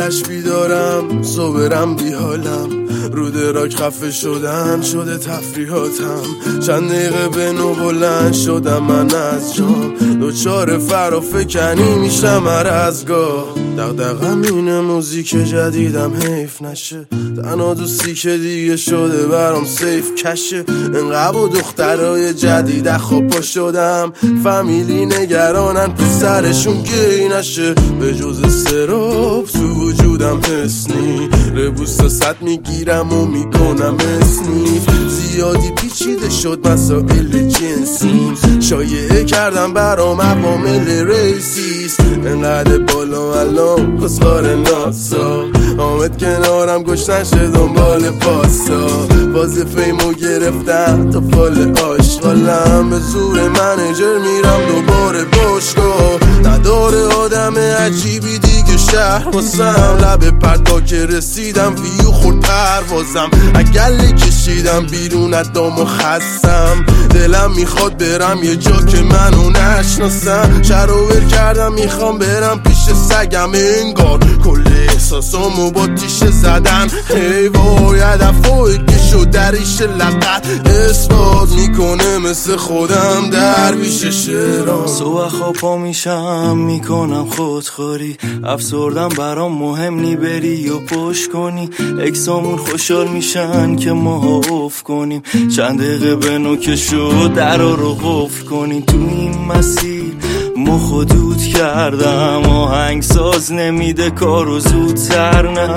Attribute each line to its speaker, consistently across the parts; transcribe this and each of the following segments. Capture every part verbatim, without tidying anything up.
Speaker 1: شبش بیدارم صبرم بیحالم رو دراک خفه شدن شده تفریحاتم چند دقیقه به نو بلند شدم من از جام دوچار فرافکنی میشم هر از گاه دقدقم اینه موزیک جدیدم حیف نشه تنها دوستی که دیگه شده برام سیف کشه انقدر و دخترای جدید خواب شدم فامیلی نگرانن پسرشون گی نشه به جز سراب تو وجودم حسنی ربوس تا ست میگیرم و میکنم اسنیف زیادی پیچیده شد مسائل جنسی شایعه کردم برام عوامل ریسیست انقدر بالا الان کسخار ناسا آمد کنارم گشتن شد دنبال پاسا وظیفه ایمو گرفتم تا فال آشغالم به زور منیجر میرم دوباره باشگاه نداره آدم عجیبی دیگه شهر واسم لب پردا که رسیدم ویو خورد پروازم اگل کشیدم بیرون ادام و خستم دلم میخواد برم یه جا که منو نشناسم شروور کردم میخوام برم پیش سگم انگار کل احساسامو با تیشه زدن هی وای هدفایی که شد دریش لقت اثبات میکنه مثل خودم درویش شعرام
Speaker 2: صبح خواب پا میشم میکنم خودخوری افسردم برام مهم نی بری و پشت کنی اکسامون خوشحال میشن که ما اوف کنیم چند دقیقه به نوکه شد درا رو قفل کنیم تو این مسیر مخو دود کردم آهنگ ساز نمیده کارو زودتر نه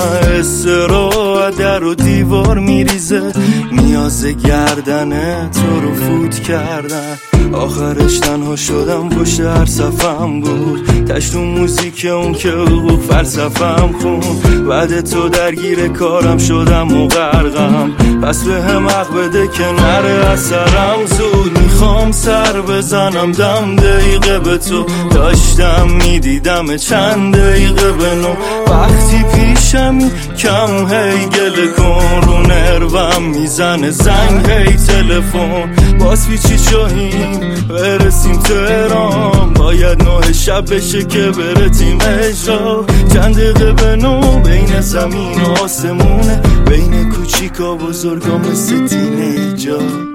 Speaker 2: استراحت در و دیوار میریزه نیاز گردنه تو رو فوت کردن آخرش تنها شدم پشت هر صفم بود تشت و موزیک اون که حقوق فلسفم خون بعد تو درگیر کارم شدم و غرقم پس به هم حق بده که نره اثرم زود میخوام سر بزنم دم دقیقه به تو داشتم میدیدم چند دقیقه به نو وقتی پیشمی کم هی گله کن رو نروم میزنه زنگ هی تلفن باز پیچی شاهیم برسیم تهران باید نه شب بشه که بره تیم اجرا چند دقیقه به نو بین زمین و آسمونه بین کوچیکا بزرگا مثل تینیجا